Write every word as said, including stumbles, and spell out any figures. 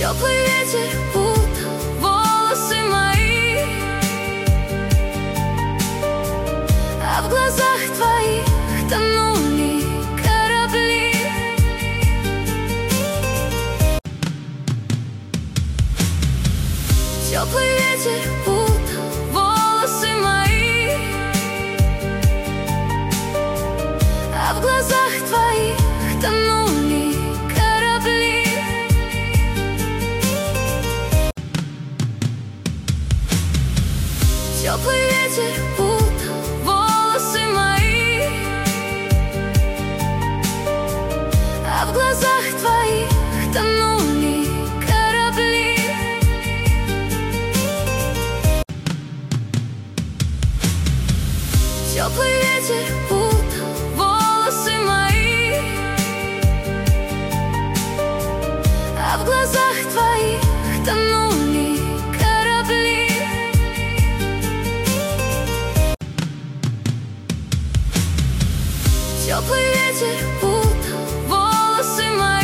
Теплый ветер путал волосы мои, а в глазах твоих тонули корабли. Теплый ветер путал волосы мои, а в глазах твоих тонули корабли. Теплый ветер путал волосы мои, а в глазах твоих тонули корабли. Теплый ветер путал волосы мои, а в глазах твоих тонули корабли. Теплый ветер путал волосы мои,